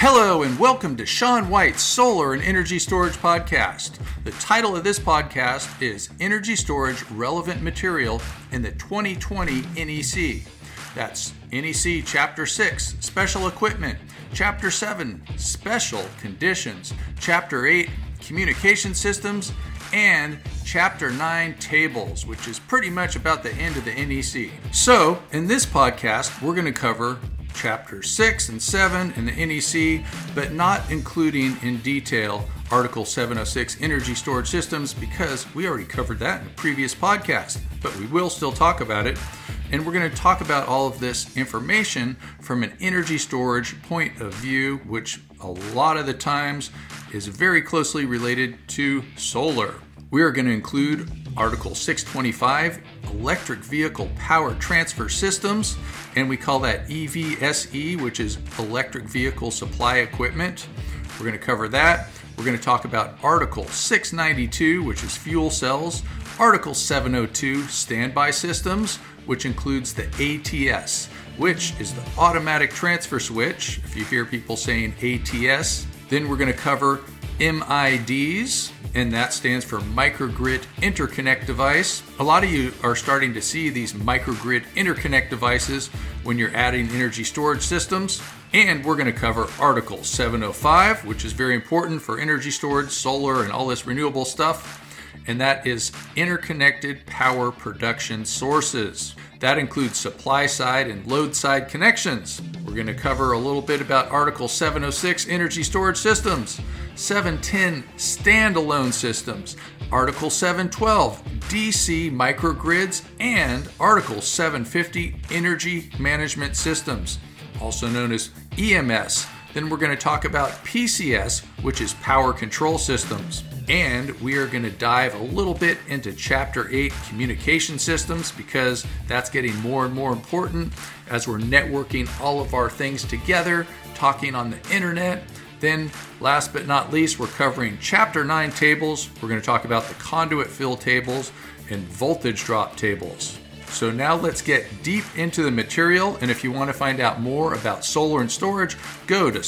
Hello and welcome to Sean White's Solar and Energy Storage Podcast. The title of this podcast is Energy Storage Relevant Material in the 2020 NEC. That's NEC Chapter 6, Special Equipment, Chapter 7, Special Conditions, Chapter 8, Communication Systems, and Chapter 9, Tables, which is pretty much about the end of the NEC. So, in this podcast, we're going to cover Chapter 6 and 7 in the NEC, but not including in detail Article 706 Energy Storage Systems because we already covered that in a previous podcast, but we will still talk about it. And we're going to talk about all of this information from an energy storage point of view, which a lot of the times is very closely related to solar. We are going to include Article 625, Electric Vehicle Power Transfer Systems, and we call that EVSE, which is Electric Vehicle Supply Equipment. We're going to cover that. We're going to talk about Article 692, which is fuel cells, Article 702, standby systems, which includes the ATS, which is the automatic transfer switch, if you hear people saying ATS. Then we're going to cover MIDs, and that stands for Microgrid Interconnect Device. A lot of you are starting to see these microgrid interconnect devices when you're adding energy storage systems. And we're going to cover Article 705, which is very important for energy storage, solar, and all this renewable stuff. And that is interconnected power production sources. That includes supply side and load side connections. We're going to cover a little bit about Article 706 Energy Storage Systems, 710 Standalone Systems, Article 712 DC Microgrids, and Article 750 Energy Management Systems, also known as EMS. Then we're going to talk about PCS, which is Power Control Systems. And we are going to dive a little bit into Chapter 8, Communication Systems, because that's getting more and more important as we're networking all of our things together, talking on the internet. Then, last but not least, we're covering Chapter 9 tables. We're going to talk about the conduit fill tables and voltage drop tables. So now let's get deep into the material, and if you want to find out more about solar and storage, go to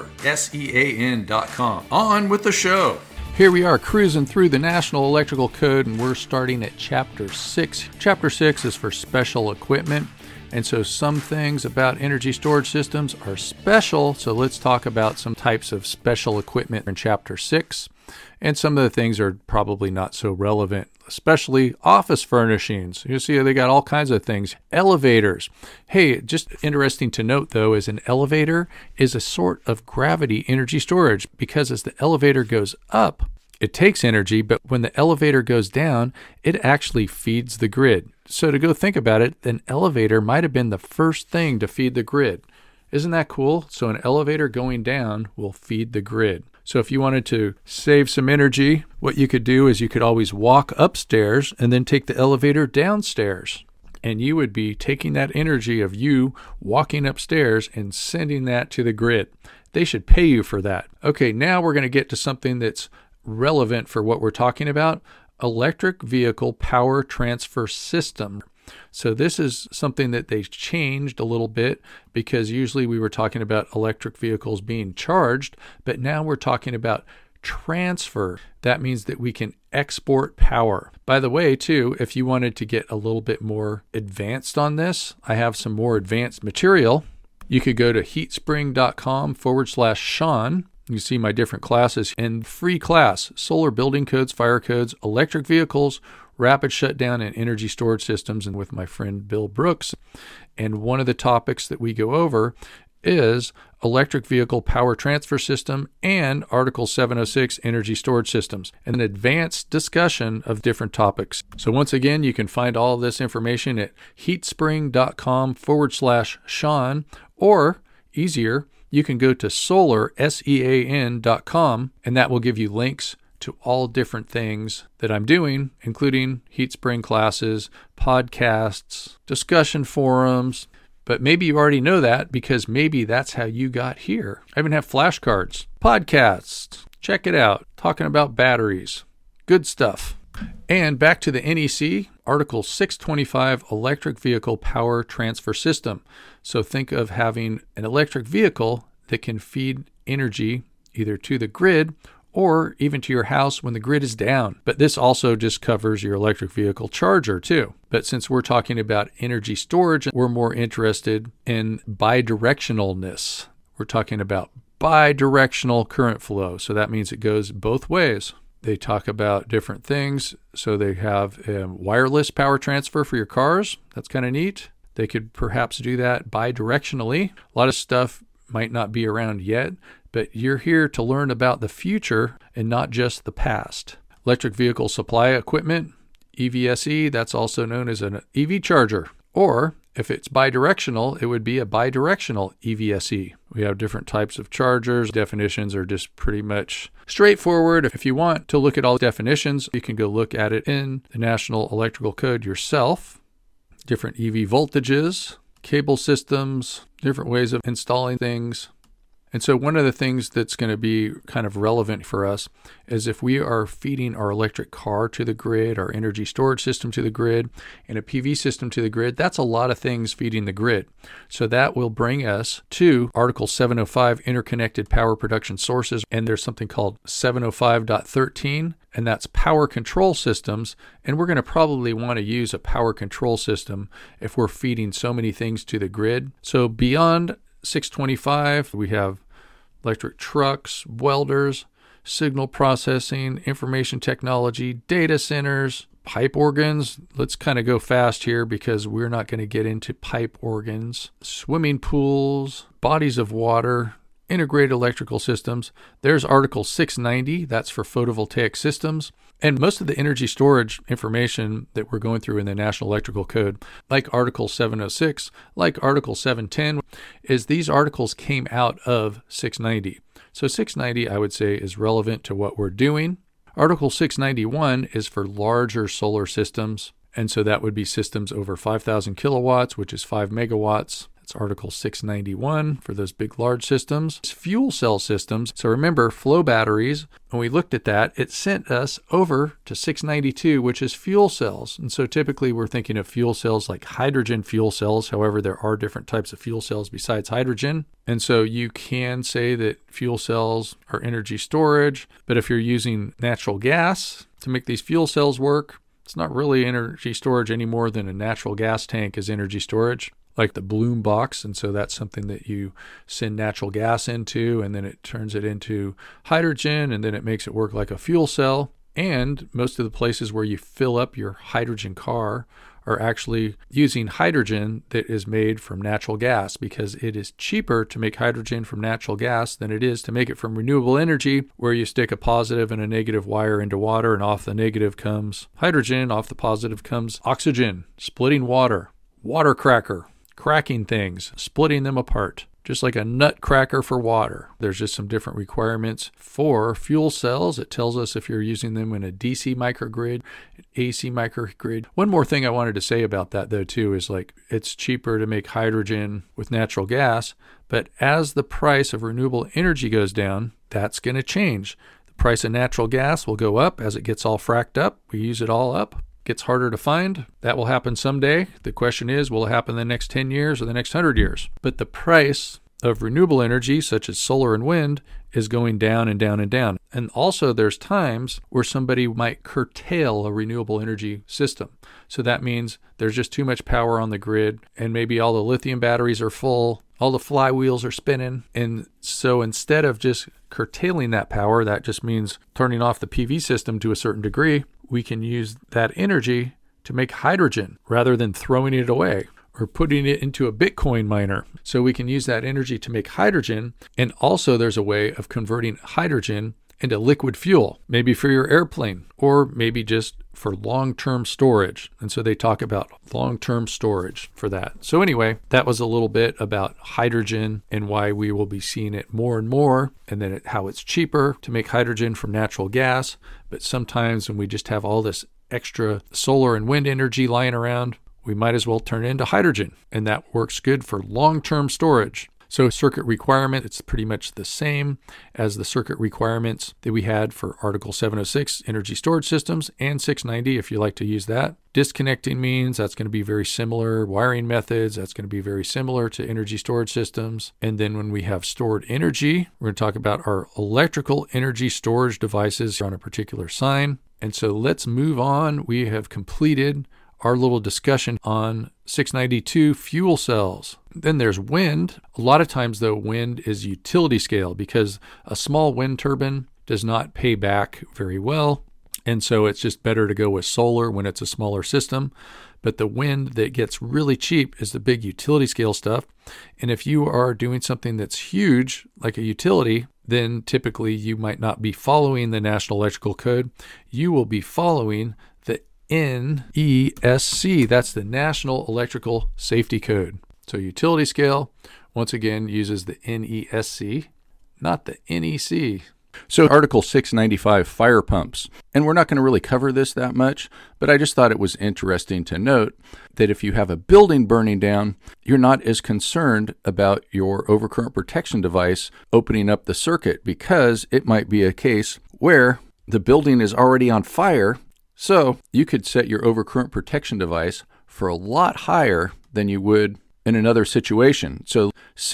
solarsean.com. On with the show. Here we are cruising through the National Electrical Code, and we're starting at Chapter 6. Chapter 6 is for special equipment, and so some things about energy storage systems are special, so let's talk about some types of special equipment in Chapter 6. And some of the things are probably not so relevant, especially office furnishings. You see, they got all kinds of things. Elevators. Hey, just interesting to note, though, is an elevator is a sort of gravity energy storage because as the elevator goes up, it takes energy, but when the elevator goes down, it actually feeds the grid. So to go think about it, an elevator might have been the first thing to feed the grid. Isn't that cool? So an elevator going down will feed the grid. So if you wanted to save some energy, what you could do is you could always walk upstairs and then take the elevator downstairs. And you would be taking that energy of you walking upstairs and sending that to the grid. They should pay you for that. Okay, now we're going to get to something that's relevant for what we're talking about, electric vehicle power transfer system. So this is something that they changed a little bit because usually we were talking about electric vehicles being charged, but now we're talking about transfer. That means that we can export power. By the way, too, if you wanted to get a little bit more advanced on this, I have some more advanced material. You could go to heatspring.com/Sean. You see my different classes and free class, solar building codes, fire codes, electric vehicles, rapid shutdown and energy storage systems, and with my friend Bill Brooks. And one of the topics that we go over is electric vehicle power transfer system and Article 706 energy storage systems, and an advanced discussion of different topics. So once again, you can find all of this information at heatspring.com/Sean, or easier, you can go to solarsean.com, and that will give you links to all different things that I'm doing, including HeatSpring classes, podcasts, discussion forums. But maybe you already know that because maybe that's how you got here. I even have flashcards, podcasts. Check it out. Talking about batteries. Good stuff. And back to the NEC, Article 625, Electric Vehicle Power Transfer System. So think of having an electric vehicle that can feed energy either to the grid or even to your house when the grid is down. But this also just covers your electric vehicle charger too. But since we're talking about energy storage, we're more interested in bidirectionalness. We're talking about bidirectional current flow. So that means it goes both ways. They talk about different things. So they have wireless power transfer for your cars. That's kind of neat. They could perhaps do that bidirectionally. A lot of stuff might not be around yet, but you're here to learn about the future and not just the past. Electric vehicle supply equipment, EVSE, that's also known as an EV charger. Or if it's bidirectional, it would be a bidirectional EVSE. We have different types of chargers. Definitions are just pretty much straightforward. If you want to look at all the definitions, you can go look at it in the National Electrical Code yourself. Different EV voltages, cable systems, different ways of installing things. And so one of the things that's going to be kind of relevant for us is if we are feeding our electric car to the grid, our energy storage system to the grid, and a PV system to the grid, that's a lot of things feeding the grid. So that will bring us to Article 705, Interconnected Power Production Sources. And there's something called 705.13, and that's power control systems. And we're going to probably want to use a power control system if we're feeding so many things to the grid. So beyond 625, we have electric trucks, welders, signal processing, information technology, data centers, pipe organs. Let's kind of go fast here because we're not going to get into pipe organs, swimming pools, bodies of water, integrated electrical systems. There's Article 690, that's for photovoltaic systems. And most of the energy storage information that we're going through in the National Electrical Code, like Article 706, like Article 710, is these articles came out of 690. So 690, I would say, is relevant to what we're doing. Article 691 is for larger solar systems. And so that would be systems over 5,000 kilowatts, which is 5 megawatts. That's Article 691 for those big, large systems. It's fuel cell systems. So remember, flow batteries, when we looked at that, it sent us over to 692, which is fuel cells. And so typically we're thinking of fuel cells like hydrogen fuel cells. However, there are different types of fuel cells besides hydrogen. And so you can say that fuel cells are energy storage. But if you're using natural gas to make these fuel cells work, it's not really energy storage any more than a natural gas tank is energy storage, like the Bloom box. And so that's something that you send natural gas into, and then it turns it into hydrogen, and then it makes it work like a fuel cell. And most of the places where you fill up your hydrogen car are actually using hydrogen that is made from natural gas, because it is cheaper to make hydrogen from natural gas than it is to make it from renewable energy, where you stick a positive and a negative wire into water, and off the negative comes hydrogen, off the positive comes oxygen, splitting water, water cracker, cracking things, splitting them apart, just like a nut cracker for water. There's just some different requirements for fuel cells. It tells us if you're using them in a DC microgrid, an AC microgrid. One more thing I wanted to say about that, though, too, is like it's cheaper to make hydrogen with natural gas, but as the price of renewable energy goes down, that's going to change. The price of natural gas will go up as it gets all fracked up. We use it all up. Gets harder to find. That will happen someday. The question is, will it happen in the next 10 years or the next 100 years? But the price of renewable energy, such as solar and wind, is going down and down and down. And also there's times where somebody might curtail a renewable energy system. So that means there's just too much power on the grid, and maybe all the lithium batteries are full, all the flywheels are spinning. And so instead of just curtailing that power, that just means turning off the PV system to a certain degree, we can use that energy to make hydrogen rather than throwing it away or putting it into a Bitcoin miner. So we can use that energy to make hydrogen. And also there's a way of converting hydrogen into liquid fuel, maybe for your airplane, or maybe just for long-term storage. And so they talk about long-term storage for that. So anyway, that was a little bit about hydrogen and why we will be seeing it more and more, and then how it's cheaper to make hydrogen from natural gas. But sometimes when we just have all this extra solar and wind energy lying around, we might as well turn it into hydrogen. And that works good for long-term storage. So circuit requirement, it's pretty much the same as the circuit requirements that we had for Article 706 energy storage systems and 690 if you like to use that. Disconnecting means that's going to be very similar. Wiring methods, that's going to be very similar to energy storage systems. And then when we have stored energy, we're going to talk about our electrical energy storage devices on a particular sign. And so let's move on. We have completed our little discussion on 692 fuel cells. Then there's wind. A lot of times, though, wind is utility scale because a small wind turbine does not pay back very well. And so it's just better to go with solar when it's a smaller system. But the wind that gets really cheap is the big utility scale stuff. And if you are doing something that's huge, like a utility, then typically you might not be following the National Electrical Code. You will be following the NESC. That's the National Electrical Safety Code. So utility scale, once again, uses the NESC, not the NEC. So Article 695, fire pumps. And we're not going to really cover this that much, but I just thought it was interesting to note that if you have a building burning down, you're not as concerned about your overcurrent protection device opening up the circuit because it might be a case where the building is already on fire. So you could set your overcurrent protection device for a lot higher than you would in another situation. So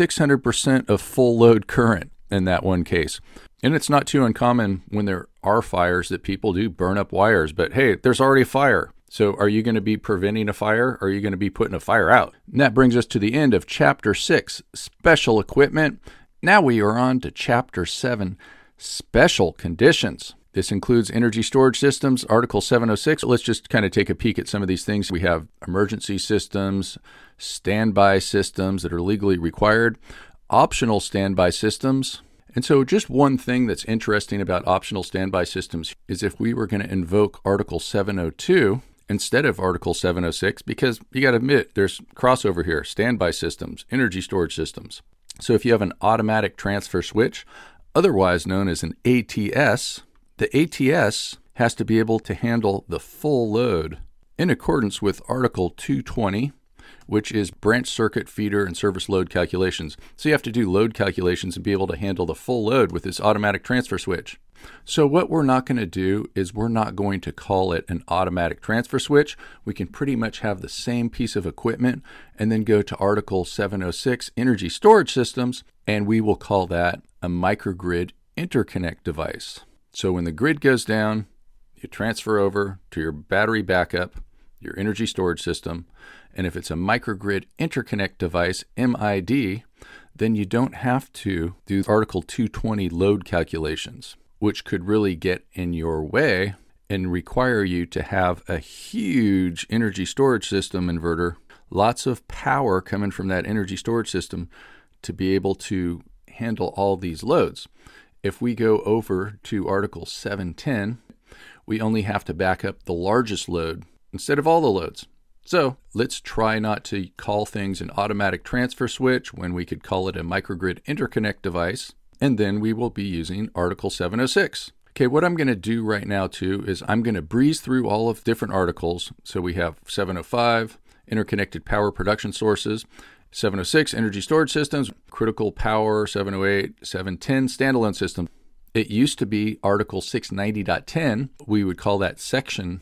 600% of full load current in that one case. And it's not too uncommon when there are fires that people do burn up wires. But hey, there's already a fire. So are you going to be preventing a fire or are you going to be putting a fire out? And that brings us to the end of Chapter 6, Special Equipment. Now we are on to Chapter 7, Special Conditions. This includes energy storage systems, Article 706. Let's just kind of take a peek at some of these things. We have emergency systems, standby systems that are legally required, optional standby systems. And so just one thing that's interesting about optional standby systems is if we were going to invoke Article 702 instead of Article 706, because you got to admit there's crossover here, standby systems, energy storage systems. So if you have an automatic transfer switch, otherwise known as an ATS, the ATS has to be able to handle the full load in accordance with Article 220, which is branch circuit feeder and service load calculations. So you have to do load calculations and be able to handle the full load with this automatic transfer switch. So what we're not going to do is we're not going to call it an automatic transfer switch. We can pretty much have the same piece of equipment and then go to Article 706, energy storage systems, and we will call that a microgrid interconnect device. So when the grid goes down, you transfer over to your battery backup, your energy storage system, and if it's a microgrid interconnect device, MID, then you don't have to do Article 220 load calculations, which could really get in your way and require you to have a huge energy storage system inverter, lots of power coming from that energy storage system to be able to handle all these loads. If we go over to Article 710, we only have to back up the largest load instead of all the loads. So let's try not to call things an automatic transfer switch when we could call it a microgrid interconnect device. And then we will be using Article 706. Okay, what I'm going to do right now too is I'm going to breeze through all of different articles. So we have 705, interconnected power production sources, 706, energy storage systems, critical power, 708, 710, standalone systems. It used to be Article 690.10. We would call that Section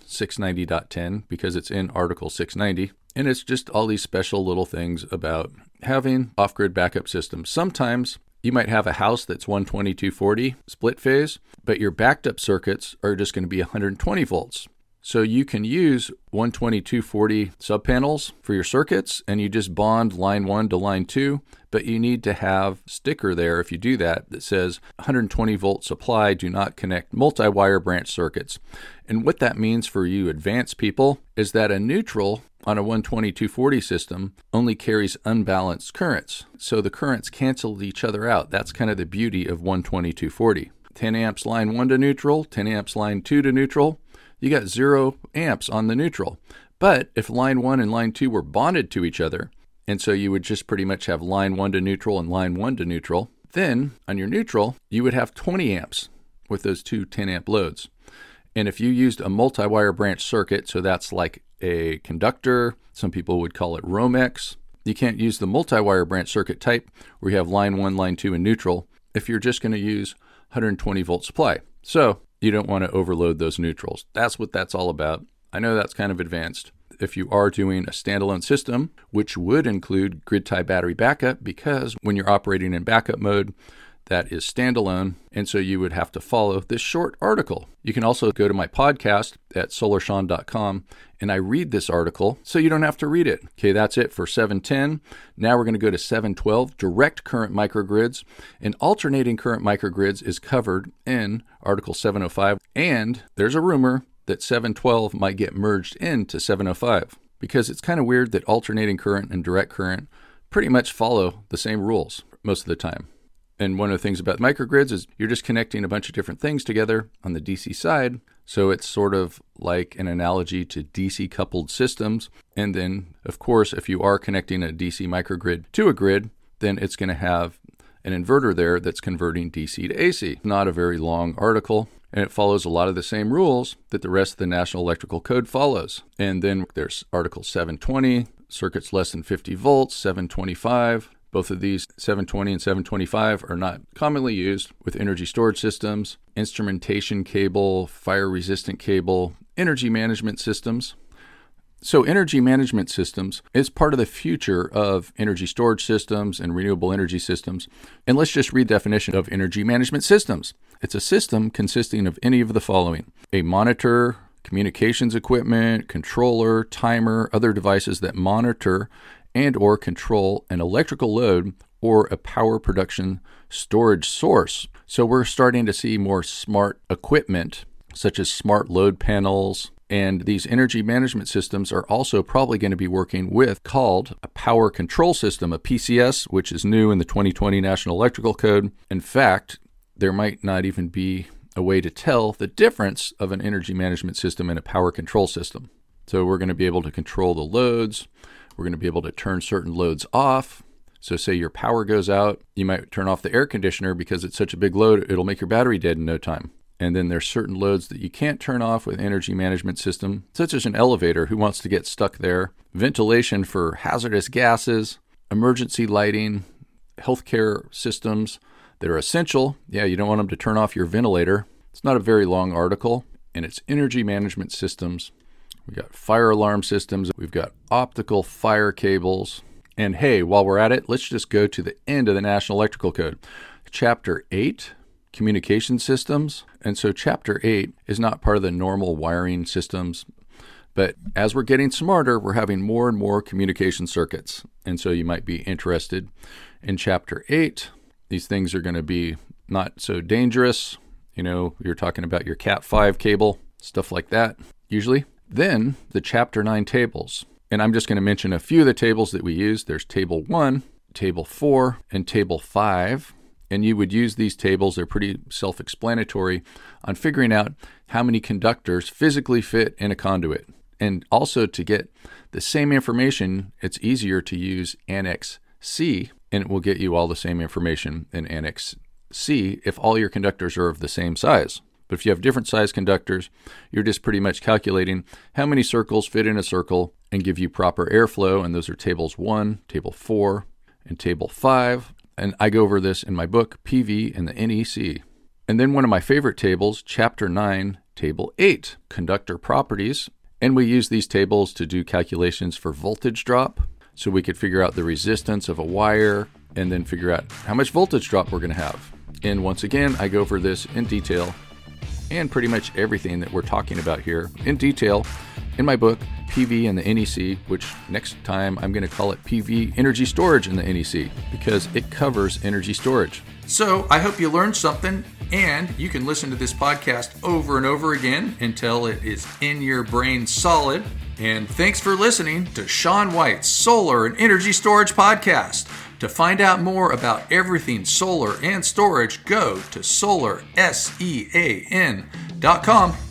690.10 because it's in Article 690. And it's just all these special little things about having off-grid backup systems. Sometimes you might have a house that's 120/240 split phase, but your backed up circuits are just going to be 120 volts. So you can use 120/240 subpanels for your circuits, and you just bond line 1 to line 2, but you need to have a sticker there if you do that says 120 volt supply, do not connect multi-wire branch circuits. And what that means for you advanced people is that a neutral on a 120/240 system only carries unbalanced currents. So the currents cancel each other out. That's kind of the beauty of 120/240. 10 amps line 1 to neutral, 10 amps line 2 to neutral. You got 0 amps on the neutral. But if line 1 and line 2 were bonded to each other, and so you would just pretty much have line 1 to neutral and line 1 to neutral, then on your neutral, you would have 20 amps with those two 10 amp loads. And if you used a multi-wire branch circuit, so that's like a conductor, some people would call it Romex, You can't use the multi-wire branch circuit type where you have line 1, line 2, and neutral if you're just going to use 120 volt supply. So you don't want to overload those neutrals. That's what that's all about. I know that's kind of advanced. If you are doing a standalone system, which would include grid tie battery backup, because when you're operating in backup mode, that is standalone, and so you would have to follow this short article. You can also go to my podcast at SolarSean.com, and I read this article so you don't have to read it. Okay, that's it for 710. Now we're going to go to 712, direct current microgrids, and alternating current microgrids is covered in Article 705, and there's a rumor that 712 might get merged into 705, because it's kind of weird that alternating current and direct current pretty much follow the same rules most of the time. And one of the things about microgrids is you're just connecting a bunch of different things together on the DC side. So it's sort of like an analogy to DC coupled systems. And then, of course, if you are connecting a DC microgrid to a grid, then it's going to have an inverter there that's converting DC to AC. Not a very long article, and it follows a lot of the same rules that the rest of the National Electrical Code follows. And then there's Article 720, circuits less than 50 volts, 725. Both of these, 720 and 725, are not commonly used with energy storage systems, instrumentation cable, fire-resistant cable, energy management systems. So energy management systems is part of the future of energy storage systems and renewable energy systems. And let's just read the definition of energy management systems. It's a system consisting of any of the following: a monitor, communications equipment, controller, timer, other devices that monitor and or control an electrical load or a power production storage source. So we're starting to see more smart equipment, such as smart load panels, and these energy management systems are also probably going to be working with called a power control system, a PCS, which is new in the 2020 National Electrical Code. In fact, there might not even be a way to tell the difference of an energy management system and a power control system. So we're going to be able to control the loads. We're going to be able to turn certain loads off. So say your power goes out, you might turn off the air conditioner because it's such a big load, it'll make your battery dead in no time. And then there's certain loads that you can't turn off with energy management system, such as an elevator. Who wants to get stuck there? Ventilation for hazardous gases, emergency lighting, healthcare systems that are essential. Yeah, you don't want them to turn off your ventilator. It's not a very long article, and it's energy management systems. We've got fire alarm systems. We've got optical fire cables. And hey, while we're at it, let's just go to the end of the National Electrical Code. Chapter 8, communication systems. And so Chapter 8 is not part of the normal wiring systems. But as we're getting smarter, we're having more and more communication circuits. And so you might be interested in Chapter 8. These things are going to be not so dangerous. You know, you're talking about your Cat 5 cable, stuff like that, usually. Then the Chapter 9 tables. And I'm just going to mention a few of the tables that we use. There's Table 1, Table 4, and Table 5. And you would use these tables. They're pretty self-explanatory on figuring out how many conductors physically fit in a conduit. And also to get the same information, it's easier to use Annex C, and it will get you all the same information in Annex C if all your conductors are of the same size. But if you have different size conductors, you're just pretty much calculating how many circles fit in a circle and give you proper airflow. And those are Tables 1, Table 4, and Table 5. And I go over this in my book, PV and the NEC. And then one of my favorite tables, Chapter 9, Table 8, Conductor Properties. And we use these tables to do calculations for voltage drop. So we could figure out the resistance of a wire and then figure out how much voltage drop we're going to have. And once again, I go over this in detail and pretty much everything that we're talking about here in detail in my book, PV and the NEC, which next time I'm going to call it PV Energy Storage in the NEC because it covers energy storage. So I hope you learned something, and you can listen to this podcast over and over again until it is in your brain solid. And thanks for listening to Sean White's Solar and Energy Storage Podcast. To find out more about everything solar and storage, go to solarsean.com.